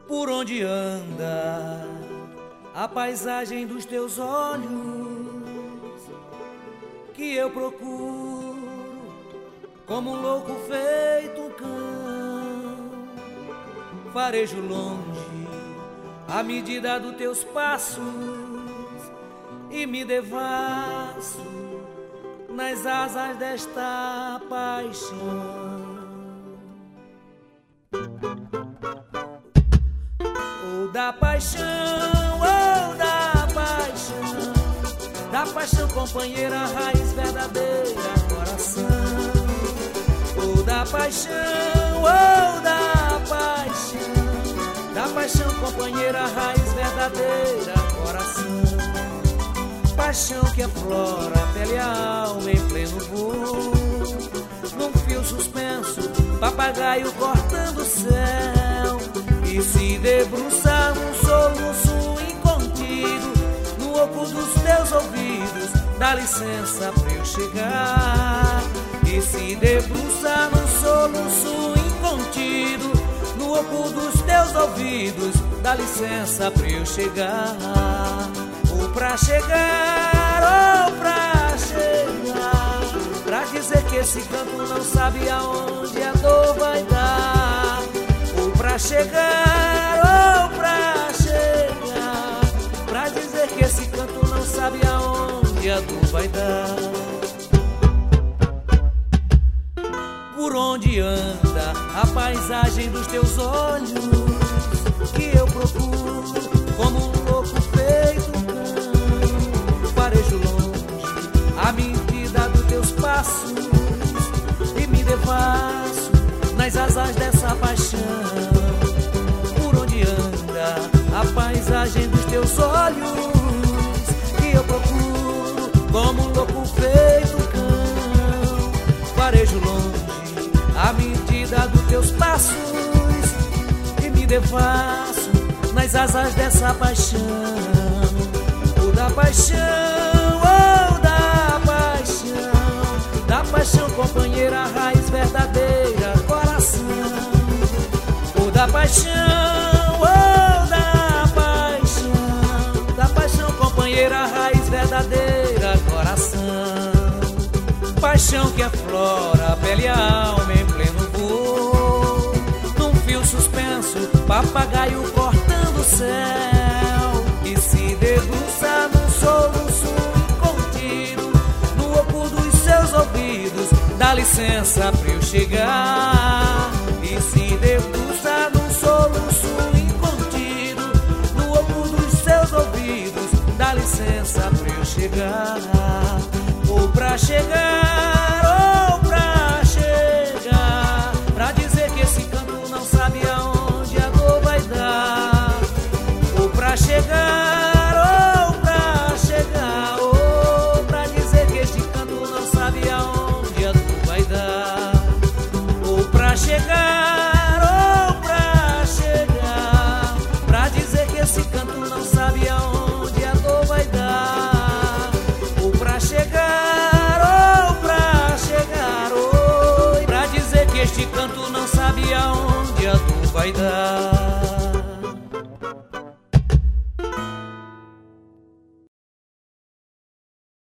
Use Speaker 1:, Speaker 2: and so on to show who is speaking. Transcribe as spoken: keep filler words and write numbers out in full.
Speaker 1: Por onde anda a paisagem dos teus olhos, que eu procuro como um louco feito um cão. Farejo longe a medida dos teus passos e me devasso nas asas desta paixão. Ou da paixão, ou da paixão, da paixão companheira, raiz verdadeira, coração. Ou da paixão, ou da paixão, da paixão companheira, raiz verdadeira, coração. Paixão que aflora a pele e a alma em pleno voo, num fio suspenso, papagaio cortando o céu, e se debruça num soluço incontido, no oco dos teus ouvidos, dá licença pra eu chegar. E se debruça num soluço incontido, no oco dos teus ouvidos, dá licença pra eu chegar. Ou pra chegar, ou pra chegar, pra dizer que esse canto não sabe aonde a dor vai dar. Ou pra chegar, ou pra chegar, pra dizer que esse canto não sabe aonde a dor vai dar. Por onde anda a paisagem dos teus olhos, que eu procuro como um louco feito um cão. Farejo longe a medida dos teus passos e me devasso nas asas dessa paixão. Por onde anda a paisagem dos teus olhos, que eu procuro como um louco feito um cão. Farejo longe a medida dos teus passos e me devasso nas asas dessa paixão. Ou da paixão, ou da paixão, da paixão companheira, raiz verdadeira, coração. Ou da paixão, ou da paixão, da paixão companheira, raiz verdadeira, coração. Paixão que aflora a pele e a alma em pleno voo, num fio suspenso, papagaio cortando o céu, e se debruça num soluço incontido, no oco dos seus ouvidos, dá licença pra eu chegar. E se debruça num soluço incontido, no oco dos seus ouvidos, dá licença pra eu chegar. Ou pra chegar, ou pra chegar, pra dizer que esse canto não sabe aonde a dor vai dar. Ou pra chegar, ou pra chegar, ou pra dizer que este canto não sabe aonde a dor vai dar. Ou pra chegar, ou pra chegar, pra dizer que esse canto não sabe aonde a dor vai dar. Ou pra chegar, ou pra chegar, oi, pra dizer que este canto não sabe aonde a dor vai dar.